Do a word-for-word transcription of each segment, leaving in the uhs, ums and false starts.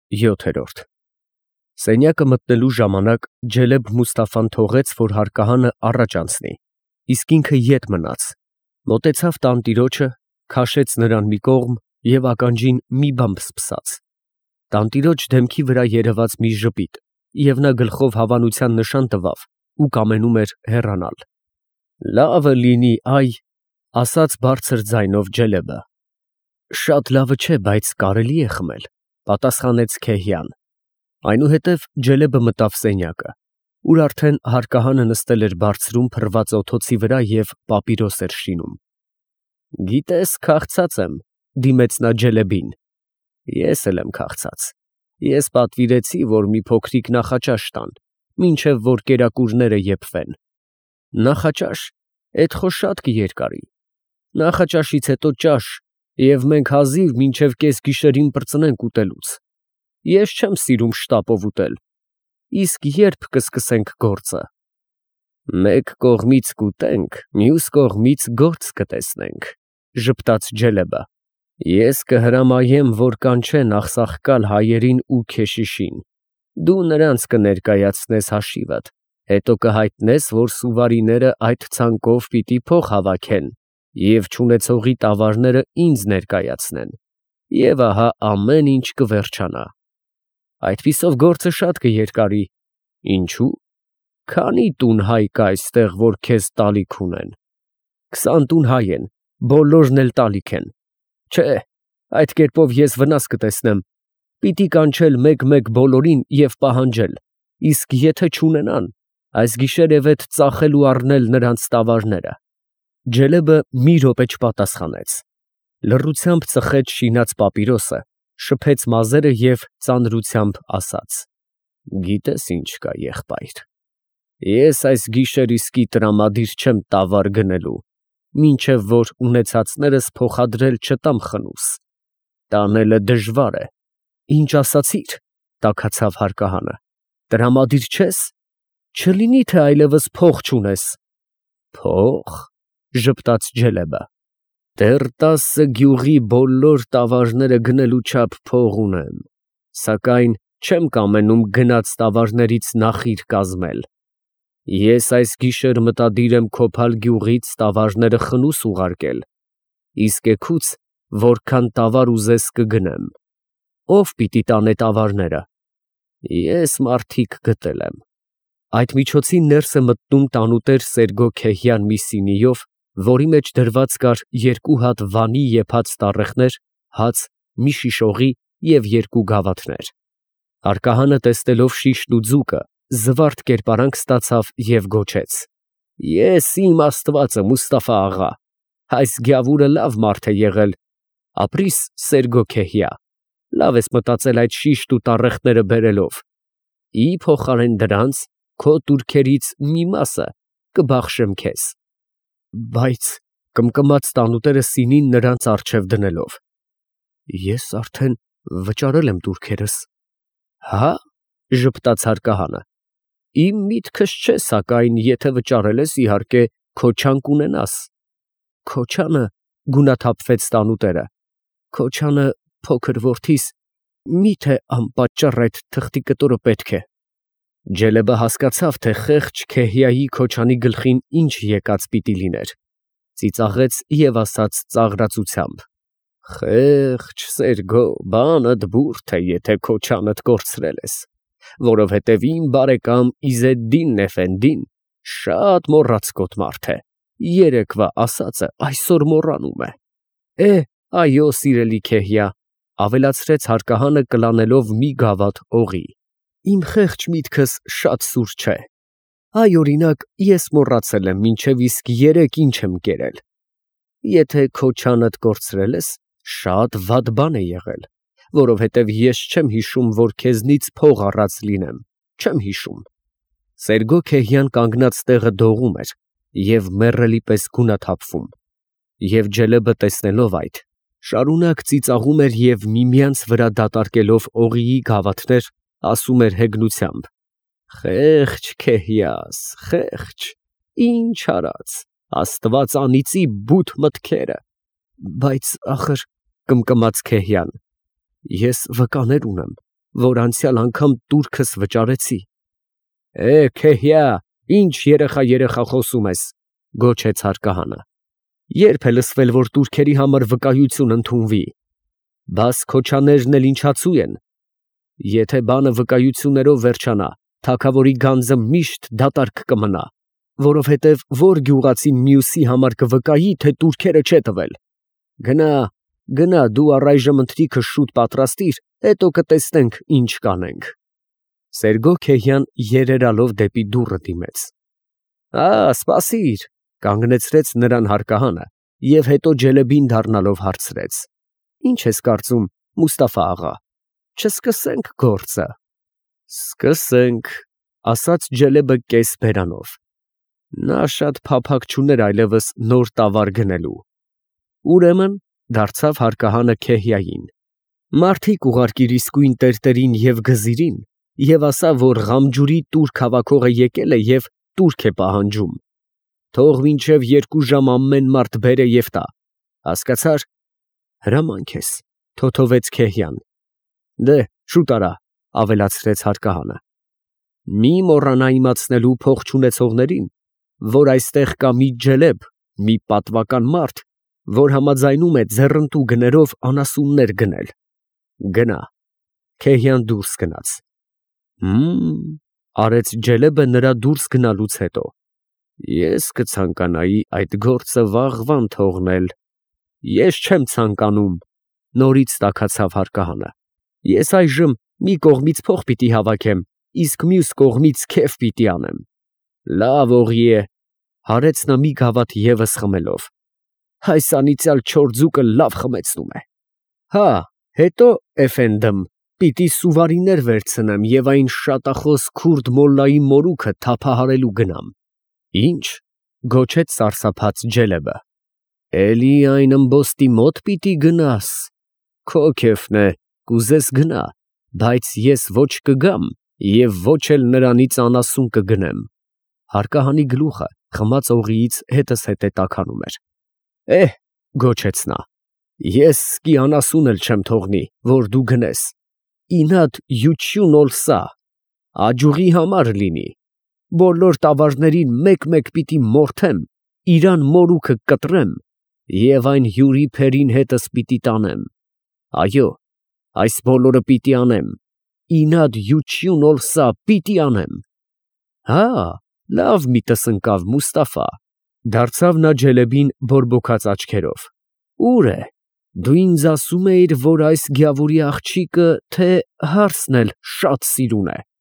յոթերորդ Սենյակը մտնելու ժամանակ Ջելեբ Մուստաֆան թողեց, որ հարկահանը առաջ անցնի, իսկ ինքը ետ մնաց, մոտեցավ տանտիրոջը, քաշեց նրան մի կողմ և ականջին մի բան փսփսաց. տանտիրոջ դեմքի վրա երևաց մի ժպիտ, և նա գլխով հավանության նշան տվավ ու կամենում էր հեռանալ։ Լավը լինի, այ, ասաց բարձր ձայնով Ջելեբը։ Շատ լավը չէ, բայց կարելի է խմել, պատասխանեց Քեհիան։ Այնուհետև Ջելեբը մտավ սենյակը, ուր արդեն հարկահանը նստել էր բարձրում փռված օթոցի վրա և պապիրոս էր շինում։ Գիտես, քաղցած եմ, դիմեց նա Ջելեբին։ Ես էլ եմ քաղցած։ Ես պատվիրեցի, որ մի փոքրիկ նախաճաշ տան, մինչև որ կերակուրները եփվեն։ Նախաճաշ, էդ խո շատ կերկարի։ Նախաճաշից հետո ճաշ, և մենք հազիվ մինչև կեսգիշերին պրծնենք ուտելուց։ Ես չեմ սիրում շտապով ուտել։ Իսկ ե՞րբ կսկսենք գործը։ Մեկ կողմից կուտենք, մյուս կողմից գործ կտեսնենք, ժպտաց Ջելեբը։ Ես կհրամայեմ, որ կանչեն աղսաղկալ հայերին ու քեշիշին։ Դու նրանց կներկայացնես հաշիվդ, հետո կհայտնես, որ սուվարիները այդ ցանկով պիտի փող հավաքեն և չունեցողի տավարները ինձ ներկայացնեն, և ահա ամեն ինչ կվերջանա։ Այդպիսով գործը շատ կերկարի։ Ինչու՞։ Քանի՞ տուն հայ կա այստեղ, որ քեզ տալիք ունեն։ Քսան տուն հայ են, բոլորն էլ տալիք են։ Չէ, այդ կերպով ես վնաս կտեսնեմ։ Պիտի կանչել մեկ֊մեկ բոլորին և պահանջել, իսկ եթե չունենան, այս գիշերևեթ ծախել ու առնել նրանց տավարները։ Ջելեբը մի րոպե չպատասխանեց։ Լռությամբ ծխեց շինած պապիրոսը, շփեց մազերը և ծանրությամբ ասաց. Գիտես ինչ կա, եղբայր, ես այս գիշեր իսկի տրամադիր չեմ տավար գնելու, մինչև որ ունեցածներս փոխադրել չտամ խնուս։ Տանելը դժվար է։ Ինչ ասացիր, տաքացավ հարկահանը, տրամադիր չես։ Չլինի թե այլևս փող չունես։ Փող, ժպտաց Ջելեբը, դեռ տասը գյուղի բոլոր տավարները գնելու չափ փող ունեմ, սակայն չեմ կամենում գնած տավարներից նախիր կազմել։ Ես այս գիշեր մտադիր եմ Քոփալ գյուղից տավարները խնուս ուղարկել, իսկ էգուց որքան տավար ուզես կգնեմ։ Ո՞վ պիտի տանե տավարները։ Ես մարդիկ գտել եմ։ Այդ միջոցին ներս է մտնում տանուտեր Սերգո Քեհիան մի սինիով, որի մեջ դրված կար երկու հատ վանի եփած տառեխներ, հաց, մի շիշ օղի և երկու գավաթներ։ Հարկահանը տեսնելով շիշն ու ձուկը, զվարթ կերպարանք ստացավ և գոչեց. Ես իմ Աստվածը, Մուստաֆա աղա, այս գյավուրը լավ մարդ է եղել, ապրիս Սերգո Քեհիա, լավ ես մտածել այդ շիշն ու տառեխները բերելով, ի փոխարեն դրանց քո տուրքերից մի մասը կբախշեմ քեզ։ Բայց, կմկմաց տանուտերը սինին նրանց առջև դնելով, ես արդեն վճարել եմ տուրքերս։ Հա՞, ժպտաց հարկահանը, իմ միտքս չէ, սակայն եթե վճարել ես, իհարկե, քո չանկ ունենաս։ Քո չանը, գունաթափվեց տանուտերը, քո չանը, փոքր որդիս, մի՞թե անպատճառ այդ թղթի կտորը պետք է։ Ջելեբը հասկացավ, թե խեղճ Քեհիայի քոչանի գլխին ինչ եկած պիտի լիներ, ծիծաղեց և ասաց ծաղրածությամբ. Խեղճ Սերգո, բանդ բուրդ է, եթե քոչանդ կորցրել ես, որովհետև իմ բարեկամ Իզեդդին Էֆենդին շատ մոռացկոտ մարդ է, երեկվա ասածը այսօր մոռանում է։ Է, այո, սիրելի Քեհիա, ավելացրեց հարկահանը կլանելով մի գավաթ օղի, իմ խեղճ միտքս շատ սուր չէ։ Այ օրինակ, ես մոռացել եմ մինչև իսկ երեկ ինչ եմ կերել։ Եթե քո չանդ կորցրել ես, շատ վատ բան է եղել, որովհետև ես չեմ հիշում, որ քեզնից փող առած լինեմ, չեմ հիշում։ Սերգո Քեհիան կանգնած տեղը դողում էր և մեռելի պես գունաթափվում, և Ջելեբը տեսնելով այդ, շարունակ ծիծաղում էր և միմյանց վրա դատարկելով օղիի գավաթներ, ասում էր հեգնությամբ. Խեղճ Քեհիաս, խեղճ, ինչ արած, Աստված անիծի բութ մտքերը։ Բայց ախր, կմկմաց Քեհիան, ես վկաներ ունեմ, որ անցյալ անգամ տուրքս վճարեցի։ Է, Քեհիա, ինչ երեխա երեխա խոսում ես, գոչեց հարկահանը։ Երբ է լսվել, որ տուրքերի համար վկայություն ընդունվի։ Բաս քոչաներն էլ ինչացու են։ Եթե բանը վկայություններով վերջանա, թագավորի գանձը միշտ դատարկ կմնա, որովհետև որ գյուղացին մյուսի համար կվկայի, թե տուրքերը չէ տվել։ Գնա, գնա, դու առայժմ ընթրիքը շուտ պատրաստիր, հետո կտեսնենք ինչ կանենք։ Սերգո Քեհյան երերալով դեպի դուռը դիմեց։ Ա, սպասիր, կանգնեցրեց նրան հարկահանը և հետո Ջելեբին դառնալով հարցրեց. Ինչ ես կարծում, Մուստաֆա աղա, չսկսենք գործը։ Սկսենք, ասաց Ջելեբը կես բերանով։ Նա շատ փափագ չուներ այլևս նոր տավար գնելու։ Ուրեմն դարձավ հարկահանը Քեհիային. մարդիկ ուղարկիր իսկույն տերտերին և գզիրին և ասա, որ Ղամջուրի տուրք հավաքողը եկել է և տուրք է պահանջում։ Թող մինչև երկու ժամ ամեն մարդ բերե և տա։ Հասկացա՞ր։ Հրամանք ես, թոթովեց Քեհյան։ Դե, շուտ արա, ավելացրեց հարկահանը։ Մի մոռանա իմացնելու փող չունեցողներին, որ այստեղ կա մի Ջելեբ, մի պատվական մարդ, որ համաձայնում է ձեռնտու գներով անասուններ գնել։ Գնա։ Քեհյան դուրս գնաց։ Հմ, արեց Ջելեբը նրա դուրս գնալուց հետո։ Ես կցանկանայի այդ գործը վաղվան թողնել։ Ես չեմ ցանկանում, նորից տաքացավ հարկահանը։ Ես այժմ մի կողմից փող պիտի հավաքեմ, իսկ մյուս կողմից քեֆ պիտի անեմ։ Լավ օղի է, հարեց նա մի գավաթ ևս խմելով։ Այս անիծյալ չոր ձուկը լավ խմեցնում է։ Հա, հետո, էֆենդմ, պիտի սուվարիներ վերցնեմ և այն շատախոս քուրդ մոլլայի մորուքը թափահարելու գնամ։ Ինչ, գոչեց սարսափած Ջելեբը։ Էլի այն ըմբոստի մոտ պիտի գնաս։ Քո քեֆն է, կուզես գնա, բայց ես ոչ կգամ և ոչ էլ նրանից անասուն կգնեմ։ Հարկահանի գլուխը խմած օղիից հետս հետե տաքանում էր։ Էհ, գոչեց նա, ես սկի անասուն էլ չեմ թողնի, որ դու գնես։ Ինատ յուչյուն օլսա, աջուղի համար լինի։ Բոլոր տավարներին մեկ֊մեկ պիտի մորթեմ, իրան մորուքը կտրեմ և այն հյուրի փերին հետս պիտի տանեմ։ Այո, այս բոլորը պիտի անեմ, ինատ յուչյուն օլսա պիտի անեմ։ Հա, լավ միտս ընկավ, Մուստաֆա, դարձավ նա Ջելեբին բորբոքած աչքերով։ Ուր է, դու ինձ ասում էիր, որ այս գյավուրի աղջիկը թե հարսն էլ շատ սիրուն է։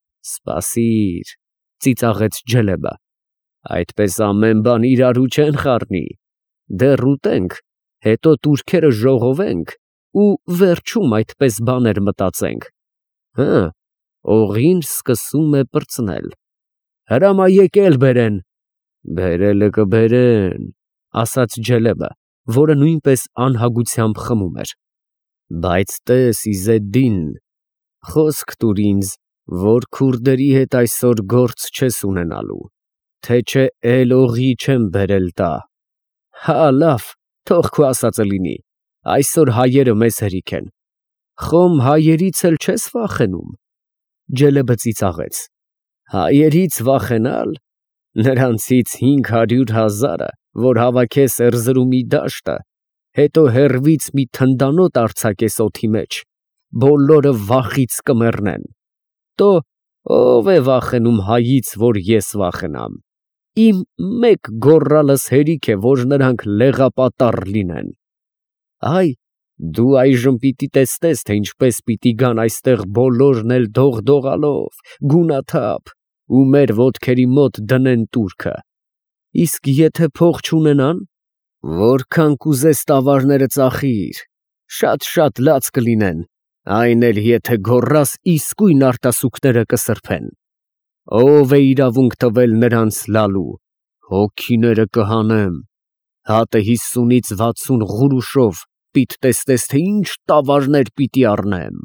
Սպասիր, ծիծաղեց Ջելեբը, այդպես ամեն բան իրարու չեն խառնի, դեռ ուտենք, հետո տուրքերը ժողովենք ու վերջում այդպես բաներ մտածենք։ Հը, օղին սկսում է պրծնել։ Հրամայեք էլ բերեն։ Բերելը կբերեն, ասաց Ջելեբը, որը նույնպես անհագությամբ խմում էր։ Բայց տես Իզեդդին, խոսք տուր ինձ, որ քուրդերի հետ այսօր գործ չես ունենալու, թե չէ էլ օղի չեմ բերել տա։ Հա, լավ, թող քո ասածը լինի, այսօր հայերը մեզ հերիք են։ Խոմ հայերից էլ չես վախենում։ Ջելեբը ծիծաղեց։ Հայերից վախենալ, նրանցից հինգ հարյուր հազարը, որ հավաքես Էրզրումի դաշտը, հետո հեռվից մի թնդանոտ արձակես օդի մեջ, բոլորը վախից կմեռնեն։ Տո ով է վախենում հայից, որ ես վախենամ։ Իմ մեկ գոռալս հերիք է, որ նրանք լեղապատառ լինեն։ Այ, դու այժմ պիտի տեսնես, թե ինչպես պիտի գան այստեղ բոլորն էլ դողդողալով, գունաթափ, ու մեր ոտքերի մոտ դնեն տուրքը։ Իսկ եթե փող չունենան, որքան կուզես տավարները ծախիր, շատ-շատ լաց կլինեն, այն էլ եթե գոռաս, իսկույն արտասուքները կսրբեն։ Ով է իրավունք տվել նրանց լալու, հոգիները կհանեմ, հատը հիսունից վաթսուն ղուրուշով պիտ տեսնես, թե ինչ տավարներ պիտի առնեմ։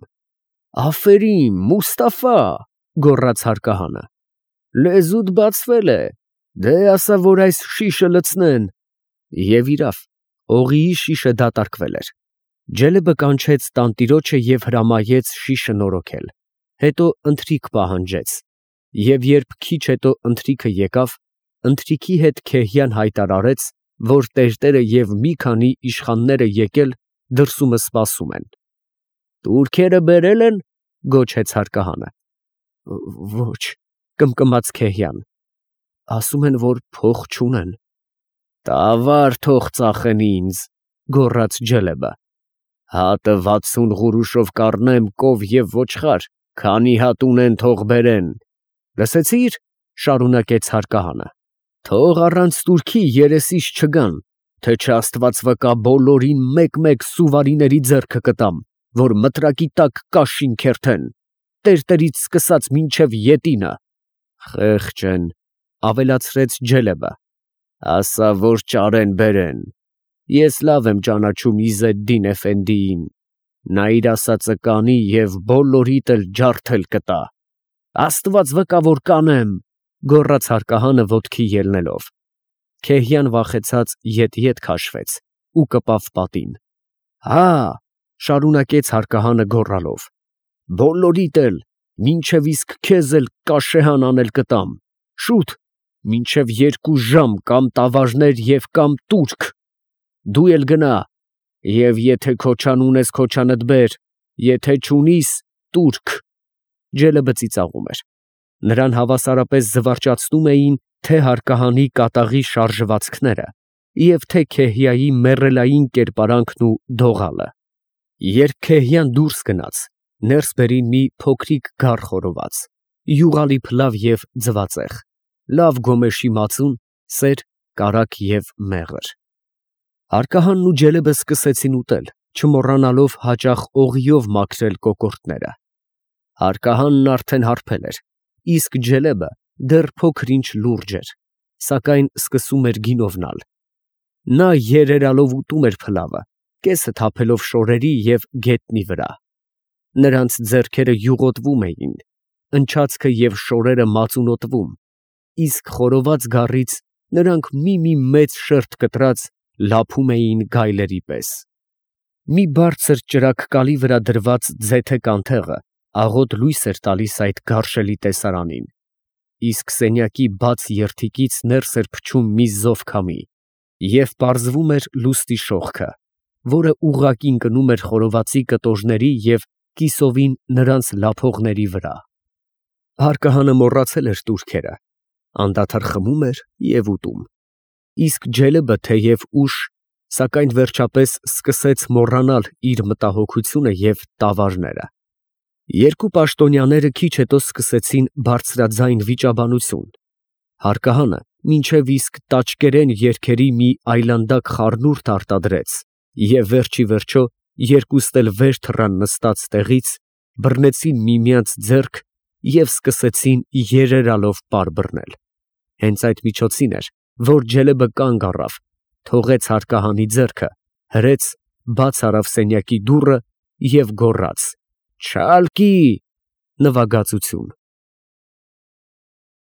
Աֆերիմ, Մուստաֆա, գոռաց հարկահանը, լեզուդ բացվել է, դե ասա, որ այս շիշը լցնեն։ Եվ իրավ, օղիի շիշը դատարկվել էր։ Ջելեբը կանչեց տանտիրոջը և հրամայեց շիշը նորոգել, հետո ընթրիք պահանջեց, և երբ քիչ հետո ընթրիքը եկավ, ընթրիքի հետ Քեհիան հայտարարեց, որ տերտերը և մի քանի իշխանները եկել դրսումը սպասում են։ «Տուրքերը բերել են», գոչեց հարկահանը։ «Ոչ», կմկմաց Քեհիան, ասում են, որ փող չունեն։ «Տավար թող ծախեն ինձ», գոռաց Ջելեբը։ «Հատը վաթսուն ղուրուշով կառնեմ կով և ոչխար, քանի հատ ունեն թող բերեն»։ «Լսեցի՞ր», շարունակեց հարկահանը, «թող առանց տուրքի երեսիս չգան, թե չէ Աստված վկա բոլորին մեկ֊մեկ սուվարիների ձեռքը կտամ, որ մտրակի տակ կաշին քերթեն, տերտերից սկսած մինչև ետինը»։ «Խեղճ են», ավելացրեց Ջելեբը, «ասա, որ ճարեն բերեն։ Ես լավ եմ ճանաչում Իզեդդին Էֆենդիին, նա իր ասածը կանի և բոլորիդ էլ ջարդել կտա»։ «Աստված վկա, որ կանեմ», գոռաց հարկահանը ոտքի ելնելով։ Քեհիան վախեցած ետ֊ետ քաշվեց ու կպավ պատին։ «Հա՛, շարունակեց հարկահանը գոռալով, բոլորիդ էլ, մինչև իսկ քեզ էլ կաշեհան անել կտամ, շուտ, մինչև երկու ժամ կամ տավարներ և կամ տուրք։ Դու էլ գնա, և եթե քոչան ունես, քոչանդ բեր, եթե չունիս, տուրք»։ Ջելեբը ծիծաղում էր։ Նրան հավասարապես զվարճացնում էին թե հարկահանի կատաղի շարժվածքները և թե Քեհիայի մեռելային կերպարանքն ու դողալը։ Երբ Քեհիան դուրս գնաց, ներս բերին մի փոքրիկ գառ խորոված, յուղալի փլավ և ձվածեղ, լավ գոմեշի մածուն, սեր, կարագ և մեղր։ Հարկահանն ու Ջելեբը սկսեցին ուտել, չմոռանալով հաճախ օղիով մաքրել կոկորդները։ Հարկահանն արդեն հարբել էր, իսկ Ջելեբը դեռ փոքր-ինչ լուրջ էր, սակայն սկսում էր գինովնալ։ Նա երերալով ուտում էր փլավը, կեսը թափելով շորերի և գետնի վրա։ Նրանց ձեռքերը յուղոտվում էին, ընչացքը և շորերը մածունոտվում, իսկ խորոված գառից նրանք մի֊մի մեծ շերտ կտրած լափում էին գայլերի պես։ Մի բարձր ճրագկալի վրա դրված ձեթե կանթեղը աղոտ լույս էր տալիս այդ գարշելի տեսարանին, իսկ սենյակի բաց երդիկից ներս էր փչում մի զով քամի, և պարզվում էր լուստի շողքը, որը ուղղակի ընկնում էր խորովածի կտորների և կիսովին նրանց լափողների վրա։ Հարկահանը մոռացել էր տուրքերը, անդադար խմում էր և ուտում, իսկ Ջելեբը թեև ուշ, սակայն վերջապես սկսեց մոռանալ իր մտահոգությունը և տավարները։ Երկու պաշտոնյաները քիչ հետո սկսեցին բարձրաձայն վիճաբանություն։ Հարկահանը մինչև իսկ տաճկերեն երգերի մի այլանդակ խառնուրդ արտադրեց և վերջիվերջո երկուստ էլ վեր թռան նստած տեղից, բռնեցին միմյանց ձեռք և սկսեցին երերալով պար բռնել։ Հենց այդ միջոցին էր, որ Ջելեբը կանգ առավ, թողեց հարկահանի ձեռքը, հրեց, բաց արավ սենյակի դուռը և գոռաց. «Չալկի», նվագածություն։